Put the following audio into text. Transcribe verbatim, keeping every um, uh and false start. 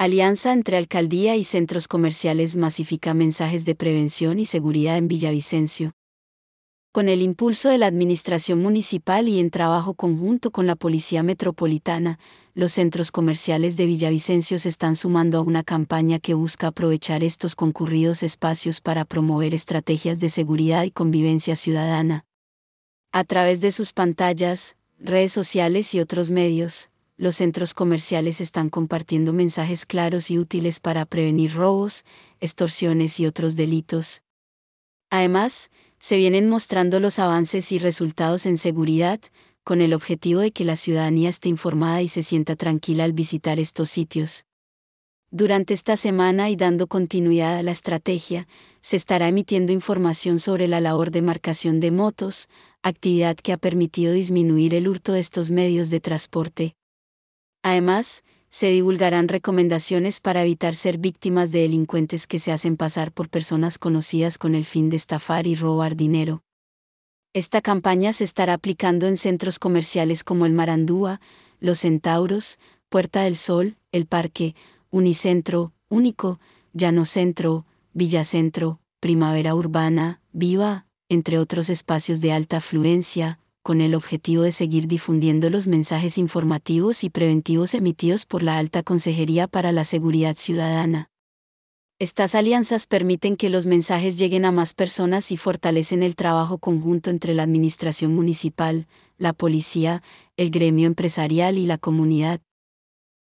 Alianza entre alcaldía y centros comerciales masifica mensajes de prevención y seguridad en Villavicencio. Con el impulso de la administración municipal y en trabajo conjunto con la Policía Metropolitana, los centros comerciales de Villavicencio se están sumando a una campaña que busca aprovechar estos concurridos espacios para promover estrategias de seguridad y convivencia ciudadana. A través de sus pantallas, redes sociales y otros medios, los centros comerciales están compartiendo mensajes claros y útiles para prevenir robos, extorsiones y otros delitos. Además, se vienen mostrando los avances y resultados en seguridad, con el objetivo de que la ciudadanía esté informada y se sienta tranquila al visitar estos sitios. Durante esta semana y dando continuidad a la estrategia, se estará emitiendo información sobre la labor de marcación de motos, actividad que ha permitido disminuir el hurto de estos medios de transporte. Además, se divulgarán recomendaciones para evitar ser víctimas de delincuentes que se hacen pasar por personas conocidas con el fin de estafar y robar dinero. Esta campaña se estará aplicando en centros comerciales como el Marandúa, Los Centauros, Puerta del Sol, El Parque, Unicentro, Único, Llano Centro, Villacentro, Primavera Urbana, Viva, entre otros espacios de alta afluencia, con el objetivo de seguir difundiendo los mensajes informativos y preventivos emitidos por la Alta Consejería para la Seguridad Ciudadana. Estas alianzas permiten que los mensajes lleguen a más personas y fortalecen el trabajo conjunto entre la administración municipal, la policía, el gremio empresarial y la comunidad.